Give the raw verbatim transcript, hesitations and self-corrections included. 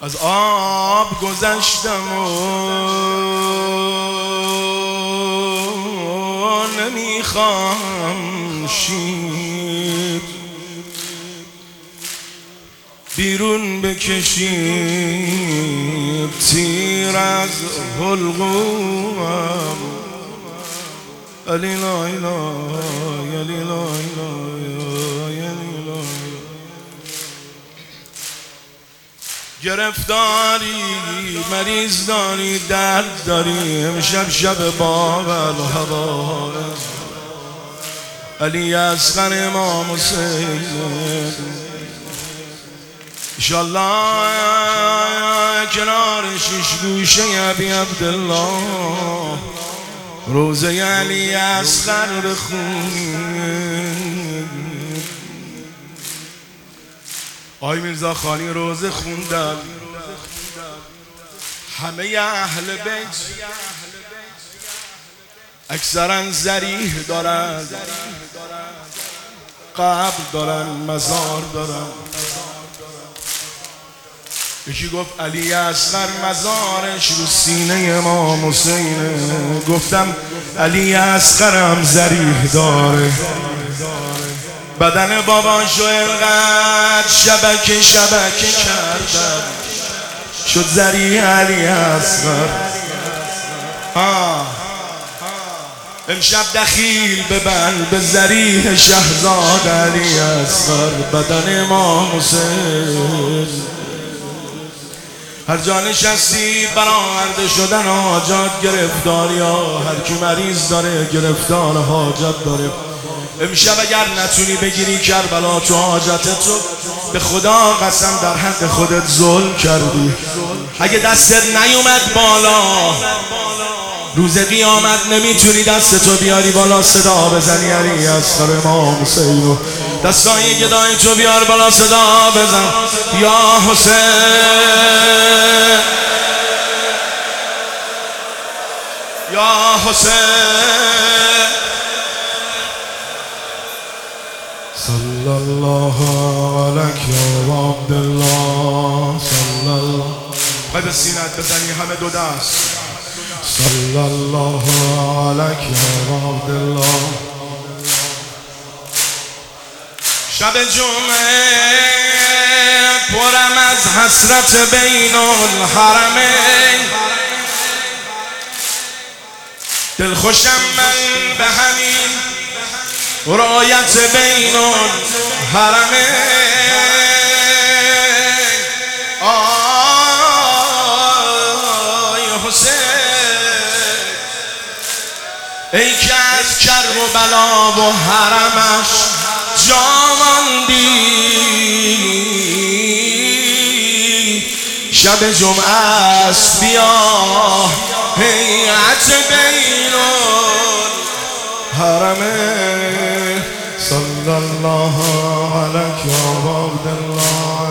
از آب گذشتم و نمیخوام شیر بیرون بکشید تیر از حلقوم. علی لا اله علی لا اله علی لا. گرفتاری مریض داری درد داری امشب شب باب الهوا. علی اصغر امام حسین انشالله کنار شش گوشه ابی عبدالله روزه علی اصغر بخونید. آی میرزا خانی روزه خوندن همه اهل بیت اکثرا ذریح دارن، قبر دارن، مزار دارن. یکی گفت علی اصغر مزارش رو سینه امام حسینه. گفتم علی اصغرم ذریح داره. بدن باباشو اینقدر شبکه شبکه کردم شد ذریح علی اصغر. امشب دخیل ببند به ذریح شهزاد علی اصغر بدن امام حسین. هر جا نشستی برآورده شدن حاجات گرفتار، یا هر کی مریض داره گرفتار حاجت داره. امشب اگر نتونی بگیری کربلا تو حاجتت رو به خدا قسم در حق خودت ظلم کردی. اگه دستت نیومد بالا روز قیامت نمیتونی دستتو بیاری بالا صدا بزنی علی اصغر امام حسین. دستای گدای تو بیار بالا صدا بزن یا حسین یا حسین. صلی الله علیک یا عبدالله صلی الله. باید به سینت بزنی همه دو دست. صلی الله علیک یا عبدالله. شب جمعه پرم از حسرت بین الحرمین. دلخوشم من به همین رایت بین الحرمین. آی حسین ای که از کرب و بلا و حرمش جاماندی. شب جمعه است بیا هیئت بین الحرمین. صلی الله علیک یا عبدالله